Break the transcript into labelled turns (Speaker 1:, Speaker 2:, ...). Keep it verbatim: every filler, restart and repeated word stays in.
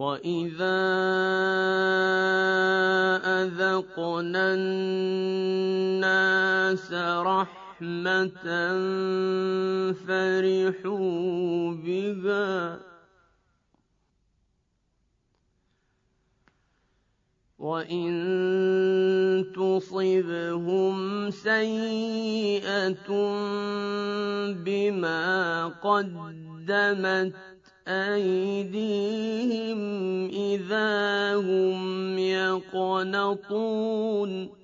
Speaker 1: وَإِذَا أَذَقْنَا النَّاسَ رَحْمَةً فَرِحُوا بِهَا وَإِن تُصِبْهُمْ سَيِّئَةٌ بِمَا قَدَّمَتْ أَيْدِيهِمْ إِذَا هُمْ يَقْنَطُونَ